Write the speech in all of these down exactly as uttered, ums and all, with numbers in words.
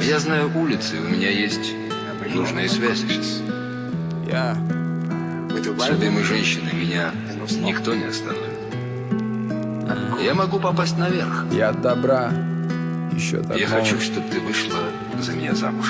Я знаю улицы, у меня есть нужные связи. С любимой женщиной меня никто не остановит. Я могу попасть наверх. Я от добра, еще так Я молод. хочу, чтобы ты вышла за меня замуж.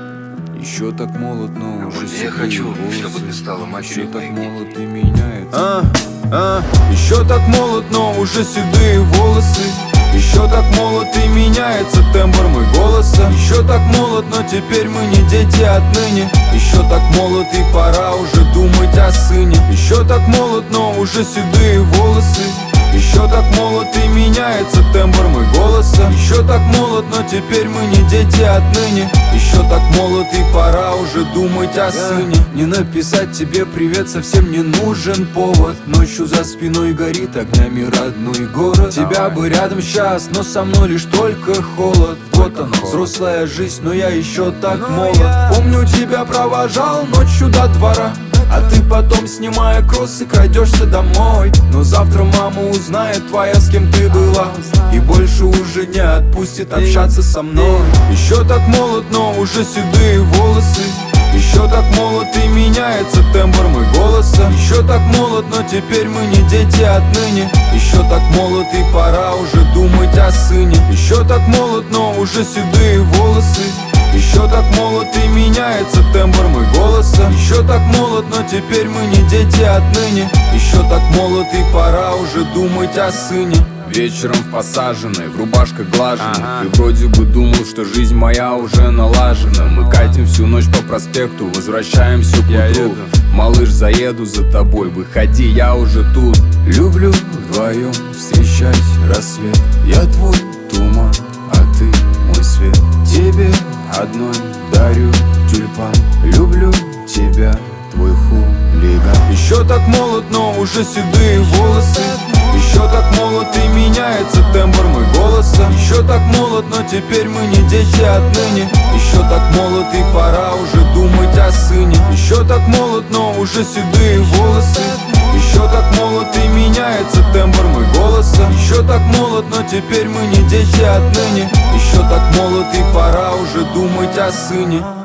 Еще так молод, но уже Я седые хочу, волосы. чтобы ты стала матерью Еще так моих молод и меняется. А, а, еще так молод, но уже седые волосы. Еще так молод и меняется тембр мой голоса. Еще так молод, но теперь мы не дети отныне. Еще так молод и пора уже думать о сыне. Еще так молод, но уже седые волосы. Еще так молод и меняется тембр мой голоса. Еще так молод, но теперь мы не дети отныне. Еще так молод и пора уже думать о сыне. Не написать тебе привет совсем не нужен повод. Ночью за спиной горит огнями родной город. Тебя бы рядом сейчас, но со мной лишь только холод. Вот он, взрослая жизнь, но я еще так молод. Помню, тебя провожал ночью до двора, а ты потом, снимая кроссы, крадешься домой. Но завтра мама узнает твоя, с кем ты была, и больше уже не отпустит общаться со мной. Еще так молод, но уже седые волосы. Еще так молод и меняется тембр мой голоса. Еще так молод, но теперь мы не дети отныне. Еще так молод и пора уже думать о сыне. Еще так молод, но уже седые волосы. Еще так молод и меняется тембр мой голоса. Еще так молод, но теперь мы не дети отныне. Еще так молод и пора уже думать о сыне. Вечером в посаженной, в рубашках глаженных, ага. И вроде бы думал, что жизнь моя уже налажена. Мы катим всю ночь по проспекту, возвращаемся к утру. Малыш, заеду за тобой, выходи, я уже тут. Люблю вдвоем встречать рассвет. Я твой туман, а ты мой свет. Тебе одной дарю тюльпан. Люблю тебя, твой хулиган. Еще так молод, но уже седые волосы. Еще так молод и меняется тембр мой голоса. Еще так молод, но теперь мы не дети отныне. Еще так молод и пора уже думать о сыне. Еще так молод, но уже седые волосы. Еще так молод и меняется тембр мой голоса. Еще так молод, но теперь мы не дети отныне. Еще так молод и пора уже думать о сыне.